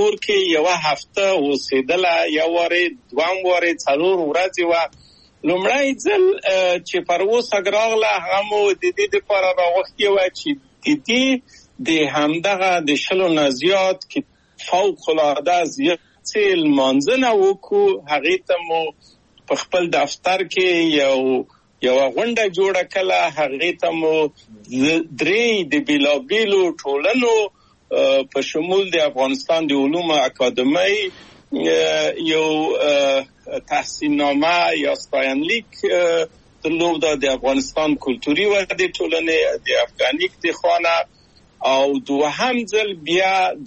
کور کې یو هفته اوسېدله، یو وارې دوام وارې 4 ورځې وه. لومړی ځل چې پر اوسه راغله هغه مو د دې دپاره راغوښتې وه چې د دې د همدغه د 20 نه زیات کې فوق العاده زیات لمانځنه وکړو. هغې ته مو په خپل دفتر کې یوه غونډه جوړه کړه. هغې ته مو 3 د بېلابېلو ټولنو په شمول د افغانستان د علومو اکادمۍ یو تحسیننامه یا ستاینلیک درلود د افغانستان کلتوري ودې ټولنې د افغانیک د خانه، او دوهم ځل بیا د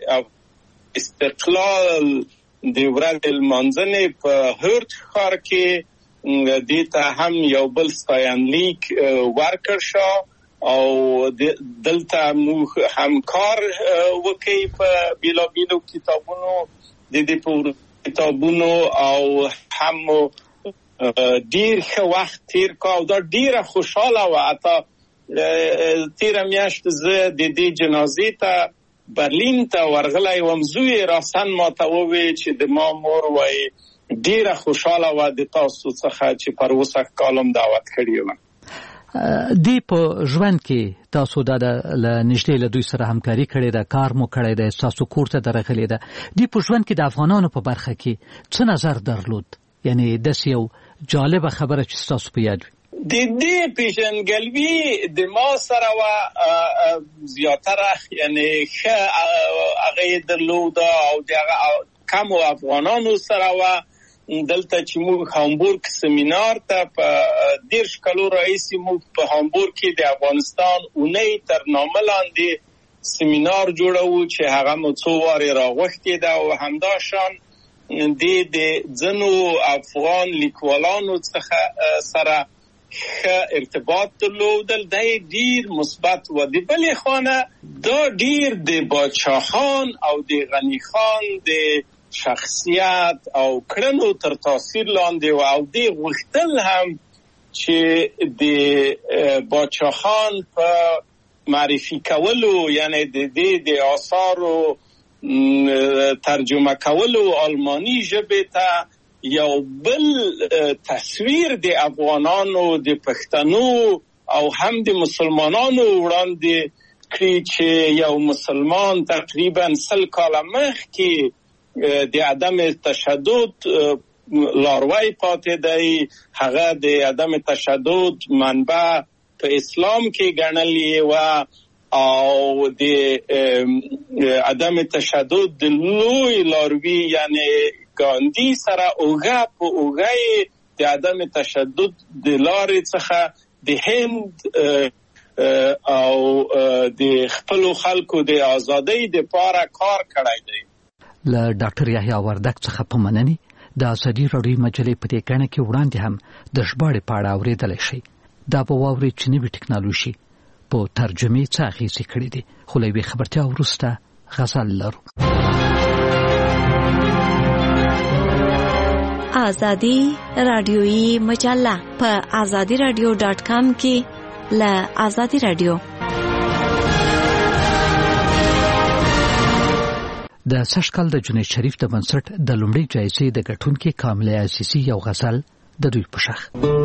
استقلال د ورځې لمانځنې په هرت ښار کې دې ته هم یو بل ستاینلیک ورکړ شو، او دلته موږ همکار وکړي په بېلابېلو کتابونو د دې په کتابونو، او هم ډیر ښه وخت تیر کا، او دا ډیره خوشحاله وه. حتی تیره میاشت زه د دې جنازې ته برلین ته ورغلی وم. زوی راسن ماته وویل چې د ما مور وایي ډیره خوشحاله وه د تاسو څخه چې پر اوسه کالم دعوت کړی وم. دی په ژوند کې تاسو دا نږدې له دوی سره همکاري کړې ده، کار مو کړی ده، تاسو کور ته درغلې ده. دی په ژوند کې د افغانانو په برخه کې څه نظر درلود؟ یعنی داسې یو جالبه خبره چې تاسو په یاد وي. د دې پیژندګلوي د ما سره وه زیاتره، یعنی ښه هغې درلوده، او د کمو افغانانو سره وه. دلته چې موږ هامبورګ سیمینار ته په 10 کالو راهیسې موږ په هامبورګ کې د افغانستان اونۍ تر نامه لاندې سیمینار جوړوو چې هغه مو څو وارې راغوښتې ده، او همداشان د ځینو افغان لیکوالانو څخه سره ښه ارتباط درلودل. دا ډیر مثبت و. د بلې خانه دا ډیر د باچا خان او د غني خان د شخصیت او کړنو تر تاثیر لاندې و، او دې غوښتل هم چې د باچا خان په معرفي کولو، یعنی د دې د آثارو ترجمه کولو آلمانی ژبې ته یو بل تصویر د افغانانو، د پښتنو او هم د مسلمانانو وړاندې کړي چې یو مسلمان تقریبا 100 کاله مخکې د عدم تشدد لاروی پاتې دی. هغه د عدم تشدد منبع په اسلام کې ګڼلې وه، او د عدم تشدد د لوی لاروی یعنی ګاندي سره اوږه په اوږه د عدم تشدد د لارې څخه د هند او د خپلو خلکو د ازادۍ دپاره کار کړی دی. له ډاکټر یحیی وردګ څخه په مننې د ازادي راډیو مجلې په دې ګڼه کې وړاندې هم د ژباړې په اړه اورېدلی شئ. دا به واورئ چې نوې ټکنالوژي په ترجمې څه اغېزې کړې دي. خو له یوې خبرتیا وروسته غزل لرو. ازادي راډیویي مجله په azadiradio.com کې له ازادي راډیو. د سږ کال د جنید شریف د بنسټ د لومړۍ جایزې د ګټونکي کامله عزیزي یو غزل د دوی په شخ.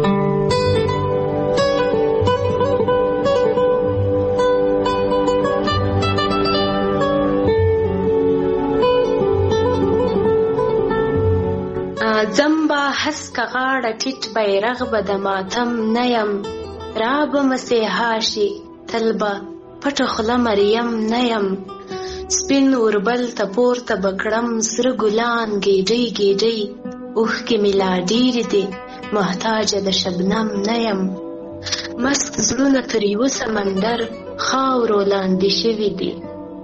زمبا حسک غاړه ټیټ بیرغ به د ماتم نیم، را به مسیحا شي تلبه پټه خوله مریم نیم، سپین اوربل ته پورته بکړم سره ګلان ګیډۍ ګیډۍ، اوښکې مې لا ډېرې دي محتاجه د شبنم نیم، مست زړونه تر یوه سمندر خاورو لاندې شوي دي،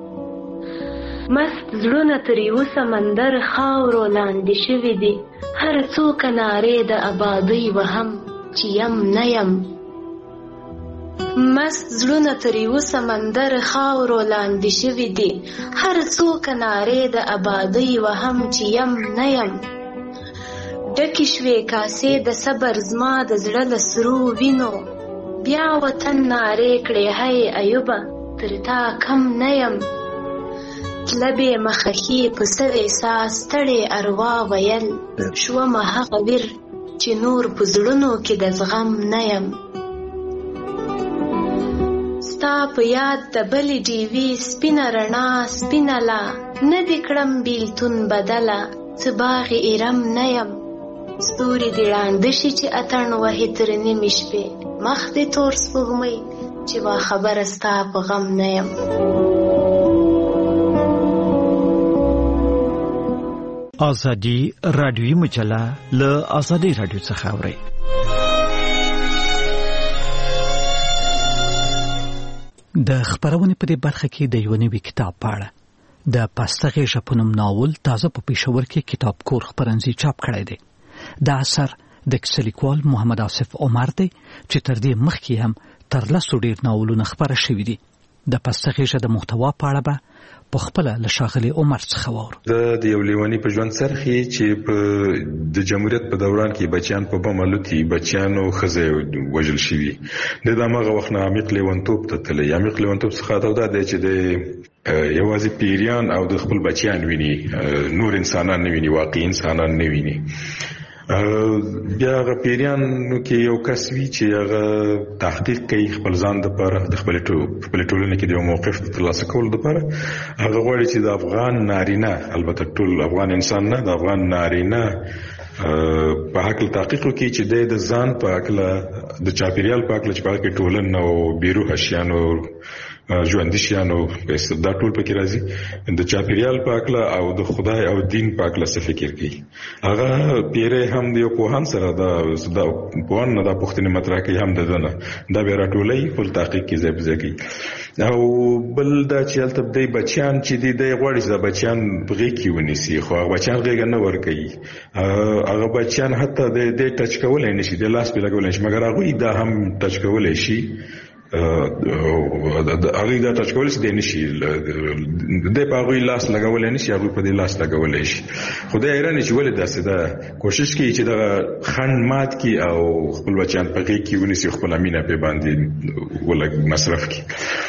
مست زړونه تر یوه سمندر خاورو لاندې شوي دي، هر څو کنارې د آبادۍ وهم چې یم نه یم، مست زړونه تر یوه سمندر خاورو لاندې شوي دي، هر څو کنارې د آبادۍ وهم چې یم نه یم، ډکې شوې کاسې د صبر زما د زړه له سرو وینو، بیا وطن نارې کړې هی ایوبه تر تا کم نه یم، لبې مخخي په سر احساس ستړې اروا ویل شومه هغه ویر چې نور په زړونو کې د زغم نه یم ستا په یاد د بلې ډیوې سپینه رڼا سپینه لا نه دې کړم بیلتون بدله څه باغ ایرم نه یم ستوري دې ړانده شي چې اتڼ وهي تر نیمې شپې مخ دې تور سپوږمۍ چې باخبره ستا په غم نه یم آزادی رادیویی مجله له آزادی رادیو څخه اورئ. د خبرونې په دې برخه کې د یو نوي کتاب په اړه د پسته غېږه په نوم ناول تازه په پېښور کې کتاب کور خپرنځي چاپ کړی دی. دا اثر د کیسه لیکوال محمد آصف عمر دی چې تر دې مخکې هم تر 10 ډېر ناولونه خپاره شوي دي. د پسته غېږه د محتوا په اړه به په خپل له ښاغلي عمر څخه واورو. د یو لیونی په ژوند سرخي چې په د جمهوریت په دوران کې بچیان په بم الوتي بچیانو خزه وژل شوي د دماغه وخت نه عمیق لیونتوب ته تللی عمیق لیونتوب څخه دا دی چې د یوازې پیریان او د خپل بچیان ویني نور انسانان نه ویني واقعي انسانان نه ویني بیا هغه پیریانو کې یو کس وی چې هغه تحقیق کوي خپل ځان لپاره د خپل ټولنې کې د یو موقف ترلاسه کولو لپاره هغه غواړي چې د افغان نارینه البته ټول افغان انسان نه د افغان نارینه په حق تحقیق کوي چې د ځان په حق د چاپیریال په حق چې په کې ټولنه او بیروه شیانو ژوند شیانو دا ټول پکې راځي د چاپیریال په حق او د خدای او دین په حق څه فکر کوي هغه پیره هم د یو پوهان سره دا پوهان نه د پښتني مطرح کوي هم دنه دا به راټولې په تحقیق کې ځای او بل دا چې البته د بچیان چې د غوړي د بچیان بغي کې ونیسي خو هغه بچیان غیږ نه ور کوي هغه بچیان حتی د ټچ کولای نشي د لاس په لګول نشي مګر هغه دا هم ټچ کولای شي هغه دا ټچ کولای شي د نشي د پاغوي لاس لګول نشي هغه په دې لاس لګول شي خدای ایران چې ولې داسې دا کوشش کوي چې دا خند مات کی او خپل بچیان په کې کې ونیسي خپل امینه په باندې ولګ مصرف کی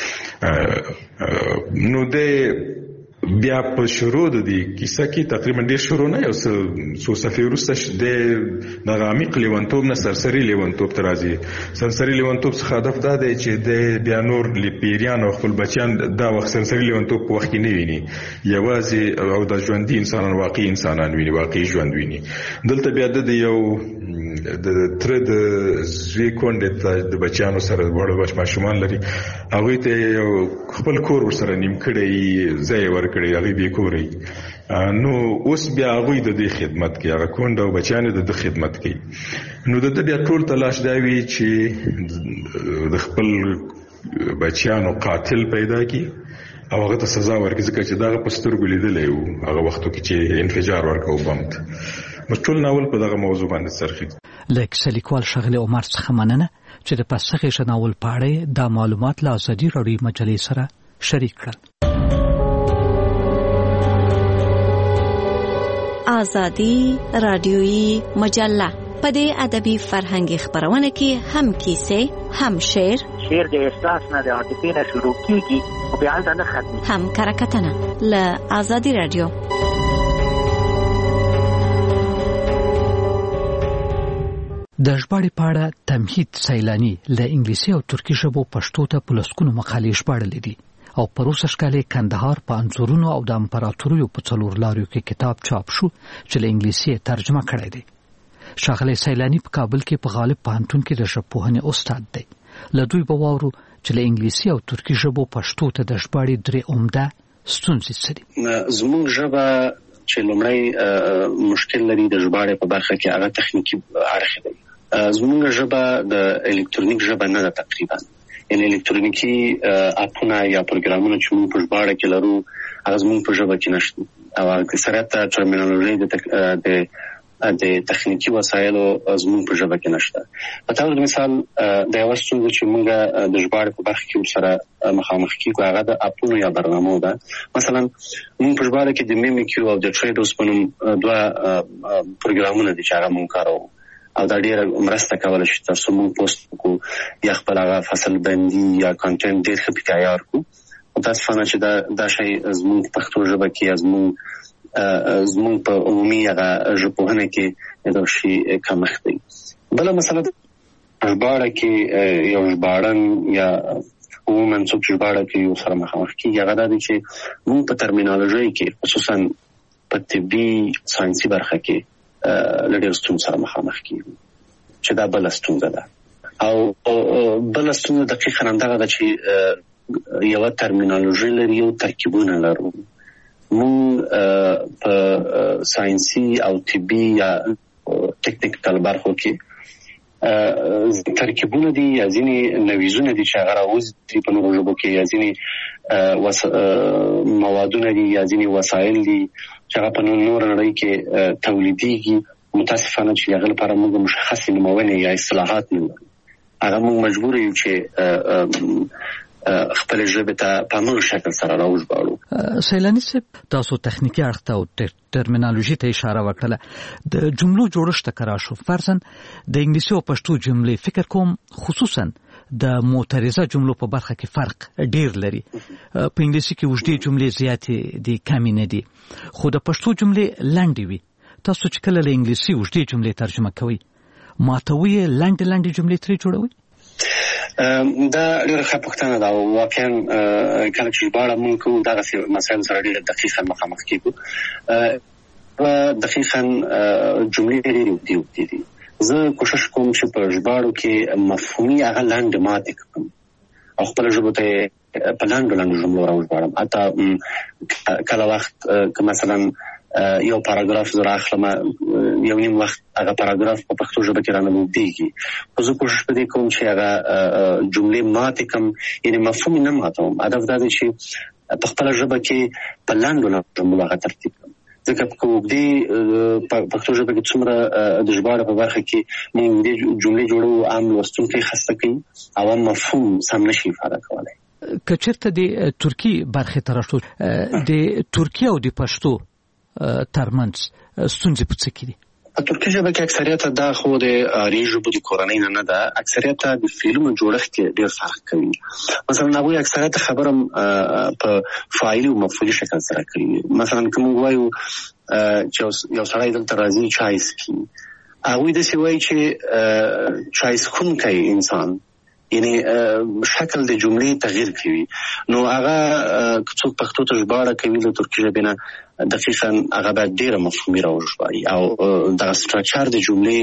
نو د بیا په شروع د دې کیسه کې تقریبا ډیر شروع نه یو څو صفحې وروسته د عمیق لیونتوب نه سرسری لیونتوب ته راځي سرسری لیونتوب څخه هدف دا دی چې د بیا نور پیریان او خپل بچیان دا وخت سرسری لیونتوب په وخت کې نه ویني یوازې او د ژوندۍ انسانان واقعي انسانان ویني واقعي ژوند ویني دلته بیا د یو د تر د زوی کونډه د بچیانو سره وړ بچ ماشومان لري هغه ته خپل کور ورسره نیم کړي ځای ورکړي هغه به کوري نو اوس بیا هغه د خدمت کوي هغه کونډه او بچیانو د خدمت کوي نو د بیا ټول تلاش دی چې د خپل بچیانو قاتل پیدا کی او هغه ته سزا ورکړي ځکه چې دا په سترګو لیدلې وو هغه وختو کې چې انفجار ورکاو بم مشکل ناول په دغه موضوع باندې سرخي لکه لیکوال ښاغلي عمر څخه مننه چې د پسته غېږه ناول په اړه د معلومات له آزادي رادیو مجلې سره شریک کړل. آزادی رادیویی مجله په دې ادبي فرهنګي خبرونه کې هم کیسې هم شعر د احساس نه د عاطفې نه شروع کیږي او بیا نه ختمي هم کرکټنه له آزادی رادیو. د ژباړې په اړه تمهید سیلانی له انګلیسي او ترکي ژبو پښتو ته په لسګونو مقالې ژباړلې دي او په روسي ښکلې کندهار په انځورونو او د امپراتوریو په څلور لاریو کې کتاب چاپ شو چې له انګلیسي ترجمه کړی دی. ښاغلی سیلانی په کابل کې په غالب پوهنتون کې د ژبپوهنې استاد دی. له دوی به واورو چې له انګلیسي او ترکي ژبو پښتو ته د ژباړې درې عمده ستونزې څه دي. زموږ ژبه چې لومړی مشکل لري د ژباړې په برخه کې هغه تخنیکی اړخ دی. زموږ ژبه د الکترونیک ژبه نه ده تقریبا ان الکترونیکی اپونه یا پروګرامونه چې موږ په ژباړه کې لرو هغه زموږ په ژبه کې نشته او اکثریت ټرمینالوژي د تخنیکی وسایلو زموږ په ژبه کې نشته. په تاسو مثال د یو څه چې موږ د ژباړې په برخه کې سره مخامخ کیږو هغه د اپونو یا برنامو ده. مثلا موږ په ژباړه کې د میمیکیو او د ټریډوس په نوم دوه پروګرامونه دي چې هغه موږ کاروو او دا ډیره مرسته کوله چې تاسو موږ پوسټ کو یا خپل هغه فصل بندي یا کانټینټ ډیر ښه تیار کو متاسفانه چې دا شی زموږ پښتو ژبه کې زموږ په عمومي هغه ژبپوهنه کې دا شی کمښت دی. بل مسله ژباړه کې یو ژباړن یا عموما څوک چې ژباړه کې یو سره مخامخ کېږي هغه دا دی چې موږ په ترمینالوژي کې خصوصا په طبي ساينسي برخه کې له ډېر ستونزو سره مخامخ کېږو چې دا بله ستونزه ده. او بله ستونزه دقیقا همدغه ده چې یوه ترمینالوژي لري او ترکیبونه لرو. موږ په ساينسي او طبي یا ټکنیکل برخو کې ترکیبونه دي یا ځینې نویزونه دي چې هغه راوځي په نورو ژبو کې، یا ځینې موادونه دي یا ځینې وسایل دي چې هغه په نور نړۍ کې تولیدېږي. متاسفانه چې هغه لپاره موږ مشخصې نومونې یا اصطلاحات نه لرو. هغه موږ مجبور یو چې خپل ژبه ته په نوې شکل سره راوژباړو. سیلانی صاحب، تاسو تخنیکی اړخ ته او ټرمینالوژي ته اشاره وکړه. د جملو جوړښت کرا شو، فرضاً د انګلیسي او پښتو جملې فکر کوم خصوصاً د معترضه جملو په برخه کې فرق ډیر لري. په انګلیسي کې وجدي جملې زیاتې دي، کمی نه دي، خو د پښتو جملې لنډې وي. تاسو چې کله له انګلیسي وجدي جملې ترجمه کوئ، ماتوي لنډې جملې ترې جوړوي؟ دا ډېره ښه پوښتنه ده. واقعا کله چې ژباړه موږ کوو دغسې مسایلو سره ډېر دقیقا مخامخ کېږو. دقیقا جملې ډېرې اوږدې دي. زه کوشش کوم چې په ژباړو کې مفهومي هغه لنډې ماتې کړم او خپله ژبو ته په لنډو جملو راوژباړم. حتی کله وخت که مثلا یو پاراګراف زه راخلم، یو نیم وخت هغه پاراګراف په پښتو ژبه کې رانه اوږدېږي، خو زه کوشش په دې کوم چې هغه جملې ماتې کړم، یعنې مفهوم یې نه ماتوم. هدف دا دی چې په خپله ژبه کې په لنډو جملو هغه ترتیب کړم. ځکه په اوږدې پښتو ژبه کې څومره د ژباړې په برخه کې موږ اوږدې جملې جوړو، عام لوستونکی خسته کوي او عام مفهوم سم نشي افاده کولی. که چېرته د ترکي برخې ته راشو، د ترکي او د پښتو ترمنځ ستونزې په څه کې دي؟ په ترکي ژبه کې اکثریت دا خو د آري ژبو د کورنۍ نه ده. اکثریت د فعلونو جوړښت کې ډېر فرق کوي. مثلا هغوی اکثریت خبره په فاعلي او مفعولي شکل سره کوي. مثلا که موږ وایو چې یو سړی دلته راځي چای څښي، هغوی داسې وایي چې چای څښونکی انسان، یعنی شکل د جملې تغییر کوي. نو هغه که څوک پښتو ته ژباړه کوي له ترکي ژبې نه، دقیقا هغه باید ډېره مفهومي راوژباړي او دغه سټرکچر د جملې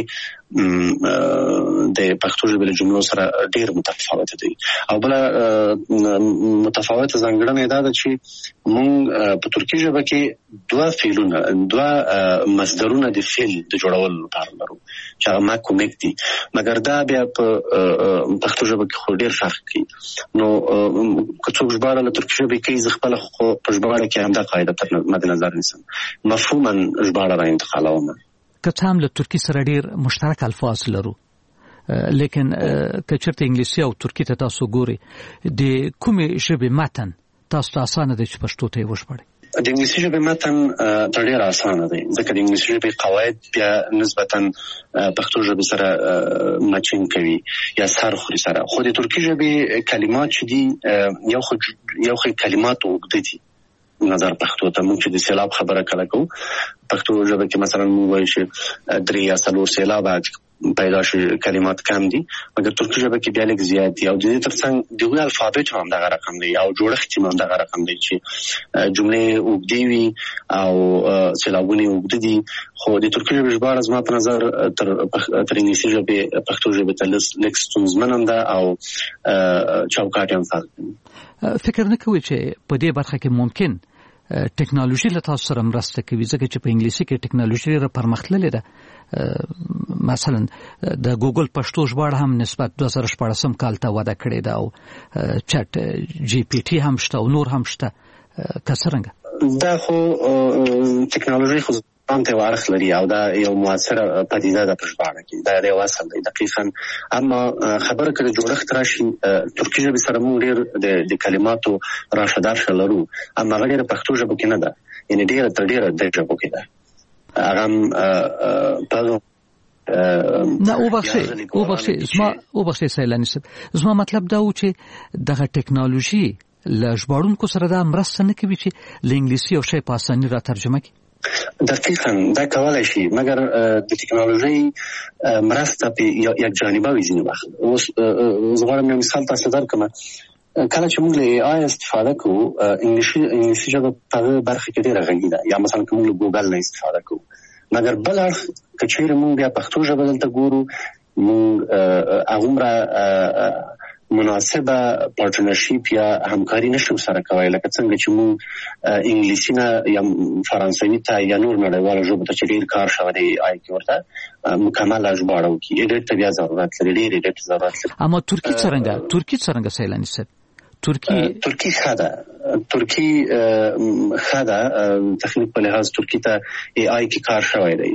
د پښتو ژبې له جملو سره ډېر متفاوته دی. او بله متفاوته ځانګړنه دا ده چې موږ په ترکي ژبه کې دوه مصدرونه د فعل د جوړولو لپاره لرو چې هغه مک او مک دي، مګر دا بیا په پښتو ژبه کې خو ډېر فرق کوي. نو که څوک ژباړه له ترکي ژبې کوي، زه خپله خو په ژباړه کې همدا قاعده تر مد نظر نیسم، مفهوما ژباړه را انتقالوم. که څه هم له ترکي سره ډېر مشترک الفاظ لرو، لیکن که چېرته انګلیسي او ترکي ته تاسو ګورئ، د کومې ژبې متن تاسو ته اسانه دی چې پښتو ته یې وژباړئ؟ د انګلیسي ژبې متن تر ډېره اسانه دی، ځکه د انګلیسي ژبې قواعد بیا نسبتا پښتو ژبې سره مچینګ کوي یا سر خوري سره. خو د ترکي ژبې کلمات چې دي یو خو کلمات اوږده دي نظر پښتو ته. موږ چې د سیلاب خبره کله کوو پښتو ژبه کې مثلا موږ وایو چې 3 یا 4 سیلاب پیدا شي، کلمات کم دي، مګر ترکي ژبه کې بیا لږ زیات دي. او د دې ترڅنګ دغه الفابet هم دغه رقم دی او جوړښت هم دغه رقم دی چې جملې اوږدې وي او سیلابونه اوږده دي. خو د ترکي ژبې ژباړه زما په نظر تر انګلیسي ژبې پښتو ژبې ته لږ ستونزمنه ده او چوکاټ هم فرق کوي. فکر نه کوئ چې په دې برخه کې ممکن ټکنالوژي له تاسو سره مرسته کوي؟ ځکه چې په انګلیسي کې ټکنالوژي ډېره پرمختللې ده. مثلا د ګوګل پښتو ژباړه هم نسبت 2014 کال ته وده کړې ده او چټ جی پی ټي هم شته او نور هم شته. که څرنګه دا خو ټکنالوژي خو ځان ته ورخ لري او دا یو موثره پدیده ده په ژباړه کې، دا یو اصل دی دقیقاً. اما خبره کله جوړښت راشي، ترکي ژبې سره موږ ډېر د کلماتو راشه درشه لرو، اما هغه ډېره پښتو ژبه کې نه ده، یعنې ډېره تر ډېره د ژبو کې ده. هغه نه وبخښئ سیلانی صاحب، زما مطلب دا و چې دغه ټکنالوژي ل ژباړونکو سره دا مرسته نه کوي چې ل انګلیسي او شی په اسانۍ را ترجمه کړي؟ دقیقاً دا کولای شي، مګر د ټکنالوژي مرسته په یک جانبه وي ځینې وخت. اوس زه غواړم یو مثال تاسو درکړم. کله چې موږ له AI استفاده کوو، انګلیسي ژبه په برخه کې ډېره غني ده، یا مثلا کوم له ګوګل نه استفاده کوو. مګر بل اړخ که چیرې موږ بیا پښتو ژبه دلته ګورو، موږ هغومره مناسبه پارتنرشیپ یا همکاري نشو سره کولی لکه څنګه چې موږ انګلیسي نه یا فرانسوي ته یا نور نړیوالو ژبو ته چې ډېر کار شوی دی AI کې ورته مکمله ژباړه وکړي. ایډیټ ته بیا ضرورت لري، ډېر ایډیټ ضرورت لري. اما ترکی څرنګه سیلانی صاحب؟ ترکی خدا تخنیک په لحاظ ترکی ته AI کې کار شوی دی.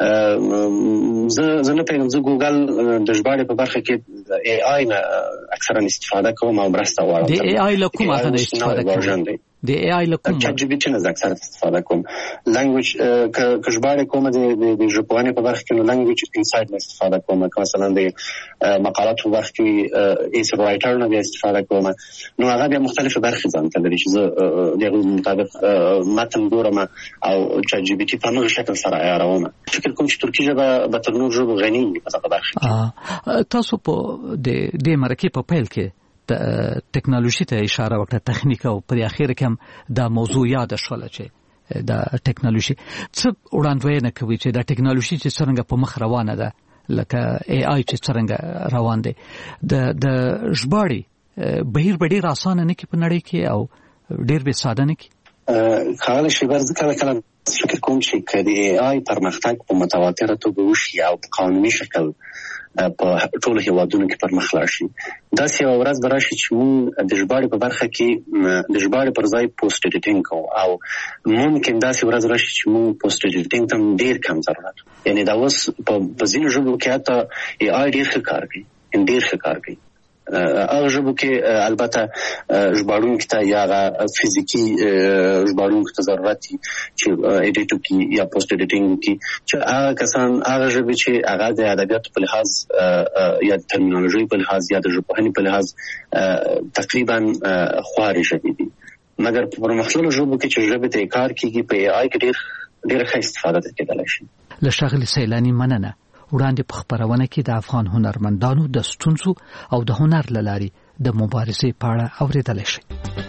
زه نه پېژنم، زه ګوګل د ژباړې په برخه کې AI نه اکثرا استفاده کوم او مرسته غواړم. د AI له کومه نه استفاده کوم؟ د AI له کومه؟ چات جی پی ټي نه اکثرا استفاده کوم. لانګویج که ژباړې کوم د ژبپوهنې په برخه کې نو لانګویج انسایډ نه استفاده کوم. مثلا د مقالات په برخه کې ایس رایټر نه استفاده کوم. نو هغه بیا مختلفه برخې ځان ته لري چې زه دغه مطابق متن ګورم او چات جی پی ټي په نوې شکل سره عیاروم. فکر کوم چې ترکی ژبه به تر نورو ژبو غني وي په دغه برخه کې. تاسو په د مرکې په پیل کې د ټکنالوژي ته اشاره وکړه، تخنیک، او پر اخر کې هم دا موضوع یاد شول چې د ټکنالوژي څه وړاندوینه کوي چې د ټکنالوژي چې څنګه په مخ روانه ده، لکه AI چې څنګه روان دی. د ژباړې بهیر به ډېر اسانه نه کې په نړۍ کې او ډېر به ساده نه کې. کله شي ورځ کله فکر کوم چې کله AI پرمختګ په متواتره توګه وشي او په قانوني شکل په ټولو هیوادونو کې پرمخ لاړ شي، داسې یوه ورځ به راشي چې موږ د ژباړې په برخه کې د ژباړې پر ځای پوسټ ایډیټینګ کوو، او ممکن داسې ورځ راشي چې موږ پوسټ ایډیټینګ ته ډېر کم ضرورت. یعنې دا اوس په ځینو ژبو کې حتی AI ډېر ښه کار کوي. هغه ژبو کې البته ژباړونکي ته یا فزیکي ژباړونکو ته ضرورت دي چې ایډیټ وکړي یا پوسټ ایډیټینګ وکړي، چې هغه کسان هغه ژبې چې هغه د ادبیاتو په لحاظ یا د ترمینالوژي په لحاظ یا د ژبپوهنې په لحاظ تقریبا خوارې ژبې دي. مګر په پرمختللو ژبو کې چې ژبې ته کار کېږي په AI کې ډېره ښه استفاده کېدلی شي. له ښاغلي سیلاني مننه. وړاندې په خبرونه کې د افغان هنرمندانو د ستونزو او د هنر له لارې د مبارزې په اړه اورېدلی شئ.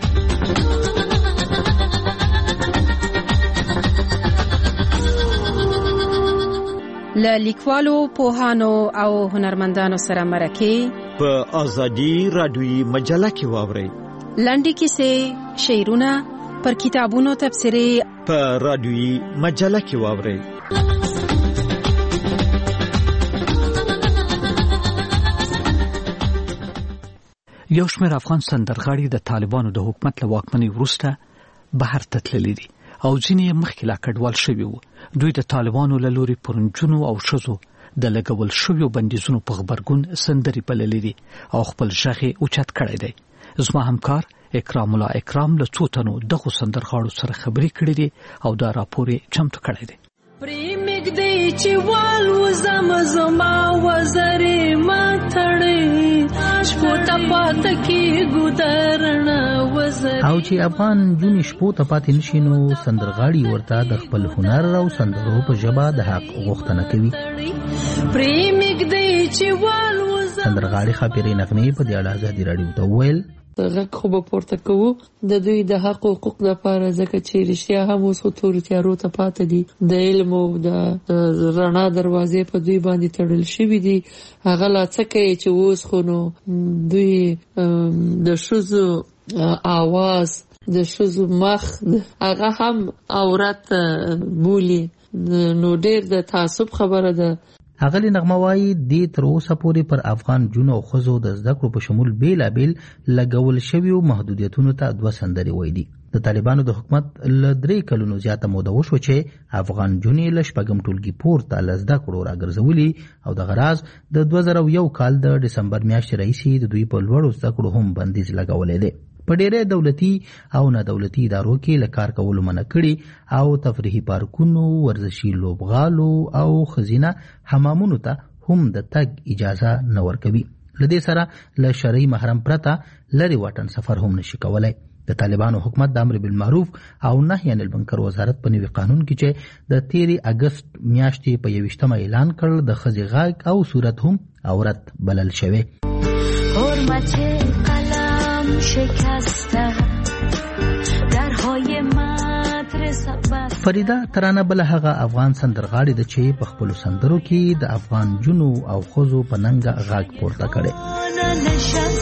له لیکوالو، پوهانو او هنرمندانو سره مرکې په ازادي رادیویي مجله کې واورئ. لنډې کیسې، شعرونه، پر کتابونو تبصرې په رادیویي مجله کې واورئ. یو شمېر افغان سندرغاړي د طالبانو د حکومت له واکمنۍ وروسته بهر ته تللي دي او ځینې یې مخکې لا کډوال شوي وو. دوی د طالبانو له لوري پر نجونو او ښځو د لګول شویو بندیزونو په غبرګون سندرې بللې دي او خپل غږ یې اوچت کړی دی. زما همکار اکرام الله اکرام له څو تنو دغو سندرغاړو سره خبرې کړې دي او دا راپور یې چمتو کړی دی. پرېمږدې چې والوزم زما وزرې ماتړې شپو ته پاته کېږو درنه وزرې. او چې افغان نجونې شپو ته پاتې نشي نو سندرغاړي ورته د خپل هنر او سندرو په ژبه د حق غوښتنه کوي. پرېمږدې چې والوزم سندرغاړي خاپیرې نغمې په دې اړه ازادي راډیو ته وویل غږ خو به پورته کوو د دوی د حق او حقوق لپاره، ځکه چې رښتیا هم اوس تورو تیارو ته پاتې دي. د علم او د رڼا دروازې په دوی باندې تړل شوي دي. هغه لا څه کوي چې اوس خو نو دوی د ښځو آواز، د ښځو مخ هغه هم عورت بولي. نو ډېر د تعصب خبره ده. اغلی نغمه وايي د تر اوسه پورې پر افغان جنو او خزو د زده کړو په شمول بیلابیل لګول شویو محدودیتونو ته دوه سندرې وایي دي. د طالبانو د حکومت ل 3 کلونو زیاته موده وشو چې افغان جنې ل شپږم ټولګي پورته ل زده کړو راګرځولي او د غراض د 2001 کال د دسمبر میاشتې راهیسې د دوی په لوړو زده کړو هم بندیز لګولې دي. په ډېرې دولتي او نه دولتي ادارو کې له کار کولو منع کړي او تفریحي پارکونو، ورزشي لوبغالو او خزینه حمامونو ته هم د تګ اجازه نه ورکوي. له دې سره له شرعي محرم پرته لري واټن سفر هم نشي کولای. د طالبانو حکومت د امر بالمعروف او نهي عن المنکر وزارت په نوي قانون کې چې د 13 اگست میاشتې په 21 اعلان کړ د ښځې غږ او صورت هم عورت بلل شوی. حرمت قلم شکسته درهای مدرسه. فریده ترانه بل هغه افغان سندرغاړي د چې په خپل سندرو کې د افغان جنو او خزو په ننګ غږ پورته کړي.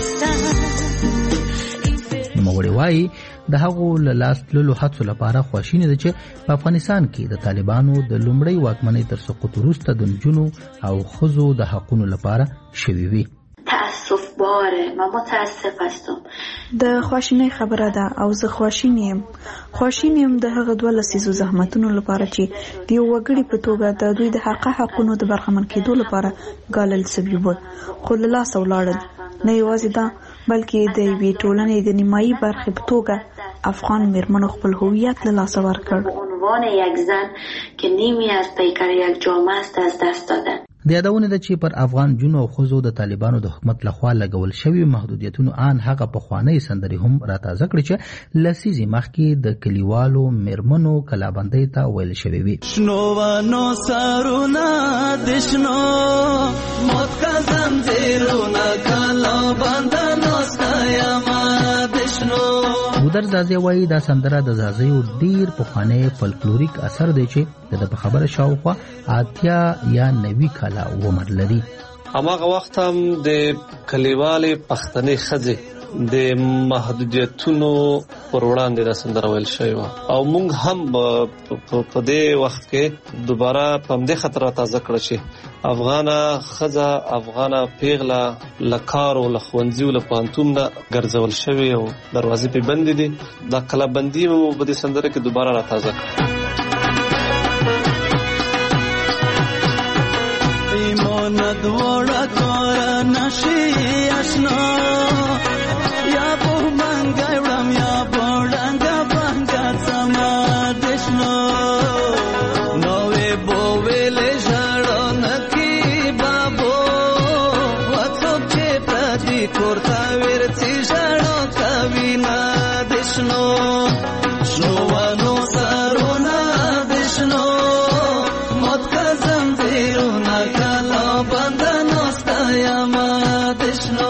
نوموړي وایي د هغو له لاس تللو حدسو لپاره خواشیني ده چې په افغانستان کې د طالبانو د لومړۍ واکمنۍ تر سقوط وروسته د نجونو او ښځو د حقونو لپاره شوي وي. تأسف باره ما متاسف هستم. د خواشینۍ خبره ده او زه خواشین یم د هغه دوه لسیزو زحمتونو لپاره چې د یو وګړي په توګه د دوی د حقونو د برخمن کېدو لپاره ګالل سوي وو، خو له لاسه ولاړل. نه یوازې دا بلکې د یوې ټولنې د نیمایي برخې په توګه افغان میرمنو خپل هویت له لاسه ورکړ. عنوان یک زن که نیمی از پیکر یک جامعه است از دست دادن. د یادونه ده چې پر افغان جنو او ښځو د طالبانو د حکومت لخوا لګول شوي محدودیتونو آن هغه پخوانۍ سندرې هم راتازه کړي چې لسیزې مخکې د کلیوالو میرمنو کلابندۍ ته ویل شوي وي. شنو ونو سرونه د شنو موت کا زنجیرونه کلابنده ناستایما د شنو. بودر زازی وایي دا سندره د زازیو ډیر پخوانی فولکلوریک اثر دی چې د خبره شاوخوا 80 یا 90 کاله عمر لري. هماغه وخت هم د کلیوالې پښتنې ښځې د محدودیتونو پر وړاندې دا سندره ویل شوې وه او موږ هم په دې وخت کې دوباره په همدې خاطر راتازه کړه چې افغانه ښځه افغانه پیغله له کار او له ښوونځي او له پوهنتون نه ګرځول شوې او دروازې پرې بندې دي. دا کلابندي مو په دې سندره کې دوباره راتازه کړه. ایمان دوړه کار نشي آشنا یا په منګا وړم یا بوډنګ بنګ سما دشنو نوې بوویلې ژړو نکی بابو وڅوک چې پردي کورتا ورڅي ژړو کوي نه دشنو شنو ونو سرونه دشنو موت کا زنجیرونه کلابنده ناستایما دشنو.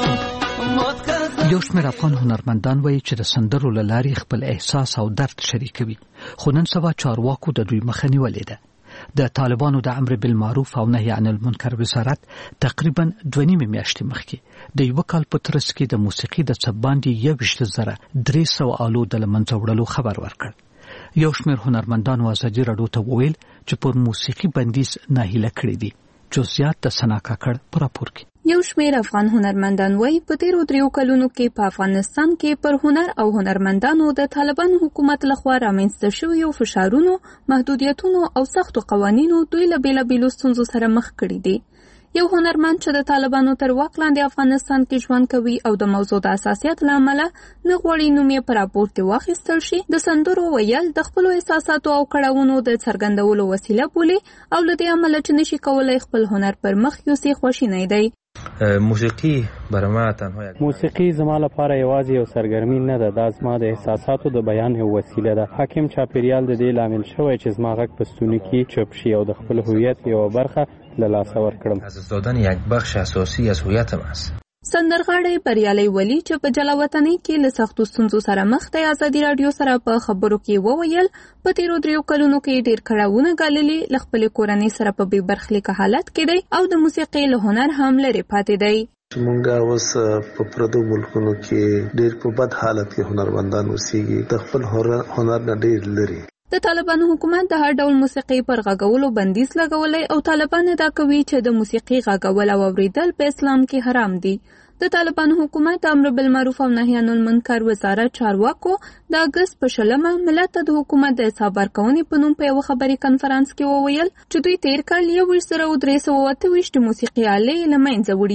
یو شمېر افغان هنرمندان وایي چې د سندرو له لارې خپل احساس او درد شریکوي، خو نن سبا چارواکو د دوی مخه نیولې ده. د طالبانو د امر بالمعروف او نهي عن المنکر وزارت تقریبا 2.5 میاشتې مخکې د یو کال په ترڅ کې د موسیقي د څپ باندې 21,300 آلو د لمنځه وړلو خبر ورکړ. یو شمېر هنرمندانو ازادي راډیو ته وویل چې پر موسیقي بندیز ناهیله کړی دي. جزئیات د سنا کاکړ په راپور کې. یو شمېر افغان هنرمندان وایي په تیرو 3 کلونو کې په افغانستان کې پر هنر او هنرمندانو د طالبانو حکومت لخوا رامنځته شویو فشارونو، محدودیتونو او سختو قوانینو دوی له بېلابېلو ستونزو سره مخ کړي دي. یو هنرمند چې د طالبانو تر واک لاندې افغانستان کې ژوند کوي او د موضوع د حساسیت له امله نه غواړي نوم یې په راپور کې واخیستل شي، د سندرو ویل د خپلو احساساتو او کړاوونو د څرګندولو وسیله بولي او له دې امله چې نشي کولی خپل هنر پر مخ یوسي خواشینی دی. موسیقي برما تنها موسیقي زما لپاره یوازې یو سرګرمي نه ده، دا زما د احساساتو د بیان یو وسیله ده. حاکم چاپیریال د دې لامل شوی چې زما غږ په ستوني کې چوپ شي او د خپل هویت یو برخه له لاسه ورکړم. از دادن یک بخش اساسی از هویتم است. سندرغاړی بریالي ولی چې په جلاوطنۍ کې له سختو ستونزو سره مخ دی ازادي راډیو سره په خبرو کې وویل په تیرو 3 کلونو کې ډیر کړهونه ګاللي، له خپل کورنۍ سره په بې برخلیک حالت کې دی او د موسیقۍ له هنر هم لري پاتې دی. مونږه اوس په پردو ملکونو کې ډیر په بد حالت کې هنرمندان اوسېږي، د خپل هنر نه ډیر لري. د طالبانو حکومت د هر ډول موسیقي پر غږولو بندیز لګولای او طالبان ادعا کوي چې د موسیقي غږول او اوریدل په اسلام کې حرام دي. د طالبانو حکومت د امر بالمعروف او نهي عن المنکر وزارت چارواکو د اگست په 20 ملت ته د حکومت د حساب ورکونې په نوم په یو خبري کانفرنس کې وویل چې دوی تیر کال 1328 موسیقي آلې له منځه وړي دي.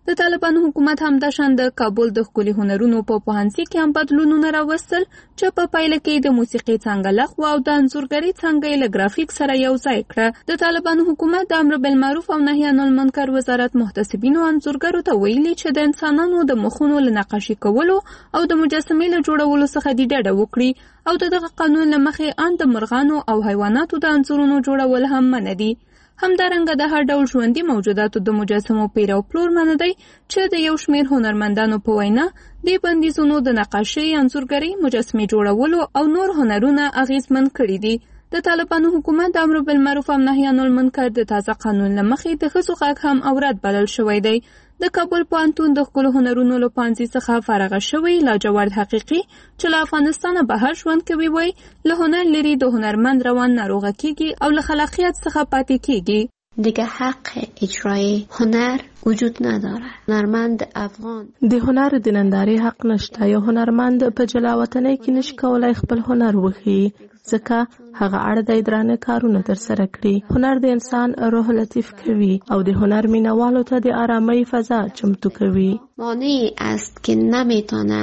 د طالبانو حکومت هم د شان د کابل د ښکلي هنرونو په پوهنځي کې هم بدلونونه راوستل چې په پایله کې د موسیقي څانګه لغوه او د انځورګرۍ څانګه له ګرافیک سره یو ځای کړه. د طالبانو حکومت د امر بالمعروف او نهي عن المنکر وزارت محتسبینو انځورګرو ته ویلي چې د انسانانو د مخونو له نقاشي کولو او د مجسمې له جوړولو څخه د ډډه وکړي او دغه قانون له مخې ان د مرغانو او حیواناتو د انځورونو جوړول هم منع دي. همدارنګه د هر ډول ژوندي موجوداتو د مجسمو پیر او پلور منع دی چې د یو شمېر هنرمندانو په وینا د بندیزونو د نقاشۍ، انځورګرۍ، مجسمې جوړولو او نور هنرونه اغیزمن کړي دي. د طالبانو حکومت د امر بالمعروف او نهي عن المنکر د تازه قانون له مخې د ښځو غږ هم اوراد بلل شوی دی. د کابل پوهنتون د ښکلو هنرونو له پوهنځي څخه فارغه شوی لاجورد حقیقي چې له افغانستانه بهر ژوند کوي وایي له هنر لري د هنرمند روان ناروغه کیږي او له خلاقیت څخه پاتې کیږي. دیگه حق اجرای هنر وجود نداره. هنرمند افغان د هنر د نندارې حق نشته. یو هنرمند په جلاوطنۍ کې نشي کولای خپل هنر وښيي ځکه هغه اړ دی درانه کارونه ترسره کړي. هنر د انسان روح لطیف کوي او د هنر مینوالو ته د آرامۍ فضا چمتو کوي. مانعی است که نمیتونه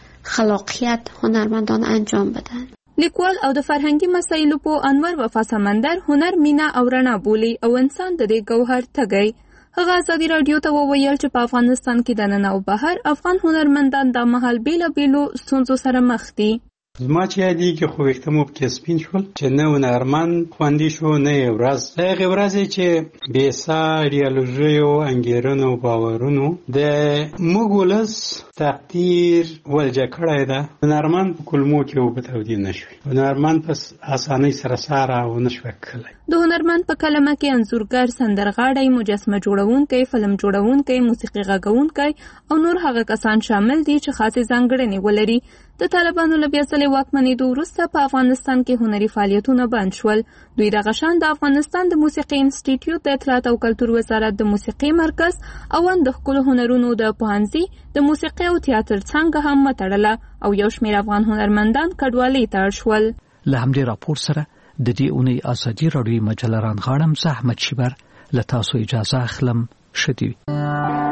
خلاقیت هنرمندان انجام بدن. لیکوال او د فرهنګي مسایلو په انور وفا سمندر هنر مینا او رڼا بولي او انسان د دې ګوهر تګي. هغه ازادي رادیو ته وویل چې په افغانستان کې د نن او بهر افغان هنرمندان د مهال بیلابیلو ستونزو سره مخ دي. زما چې یادېږي خو ویښته مو پکې سپین شول چې نه هنرمند خوندي شو نه یې ورځ د هغې ورځې چې بېسا ایډیالوژیو انګېرنو باورونو د موږ ولس تقدیر ولجه کړی ده. هنرمند په کلمو کې اوبه تودې نه شوي. هنرمند په اسانۍ سره ساره ونه شوه کلی. د هنرمند په کلمه کې انځورګر، سندرغاړی، مجسمه جوړونکی، فلم جوړونکی، موسیقي غږونکی او نور هغه کسان شامل دي چې خاصې ځانګړنې ولري. د طالبانو له بیا ځلې واکمنېدو وروسته په افغانستان کې هنري فعالیتونه بند شول. دوی دغه شان د افغانستان د موسیقي انسټیټیوټ، د اطلاعات او کلتور وزارت د موسیقي مرکز او د ښکلو هنرونو د پوهنځي د موسیقي او تیاتر څانګه هم وتړله او یو شمېر افغان هنرمندان کډوالۍ ته اړ شول. له همدې راپور سره د دې اونۍ ازادي راډیو مجله رانغاړم. زه احمد شیبر له تاسو اجازه اخلم. ښه دې وي.